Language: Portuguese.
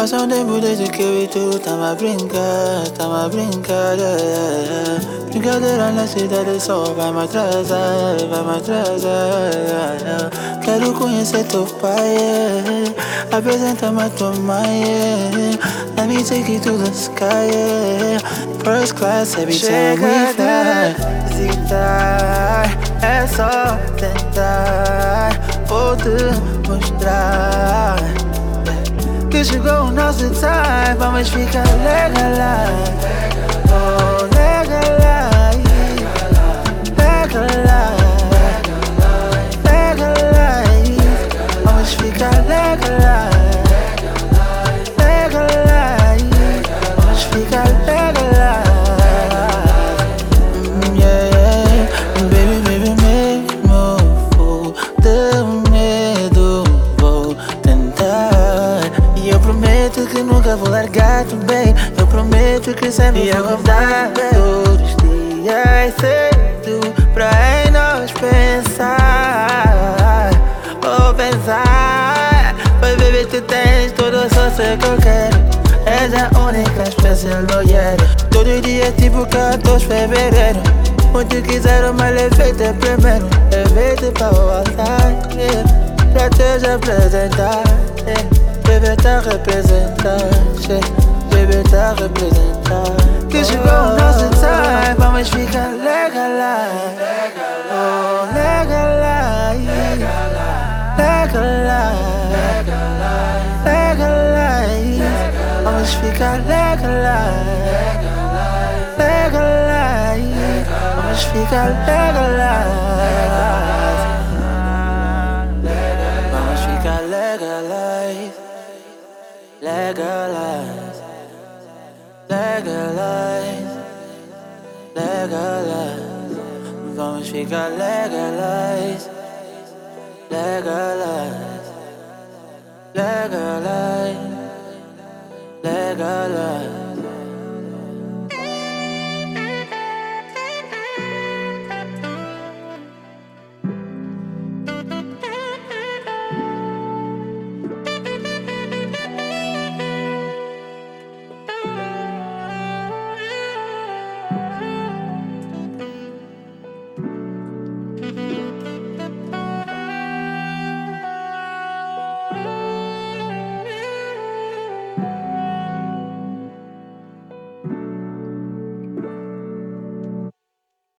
Passa um tempo desde que eu e tu tamo a brincar, yeah. Brincadeira na cidade só vai me atrasar, yeah. Quero conhecer teu pai, yeah. Apresenta-me a tua mãe, yeah. Let me take you to the sky, yeah. First class every time we fly. Visitar, é só tentar. Vou te mostrar que chegou o nosso time. Vamos ficar legalize. Oh, legalize. Vamos ficar legalize. Vamos ficar legalize. Yeah. Baby, mesmo vou ter medo, vou tentar. E eu prometo que nunca vou largar-te, bem. Eu prometo que sempre vou acordar todos os dias cedo pra em nós pensar. Vou pensar. Pois baby, tu tens toda a sorte que eu quero. És a única especial mulher. Todo dia tipo 14 de fevereiro. Onde quiser uma levei-te primeiro. Levei-te para o altar, yeah. Pra te apresentar, yeah. Bebê tá representando, yeah. Bebê tá representando. Que chegou o nosso time. Vamos ficar legalize. Oh, legalize. Vamos ficar legalize. Vamos ficar legalize. Vamos ficar legalize. Legalize. Vamos ficar legalize. Legalize.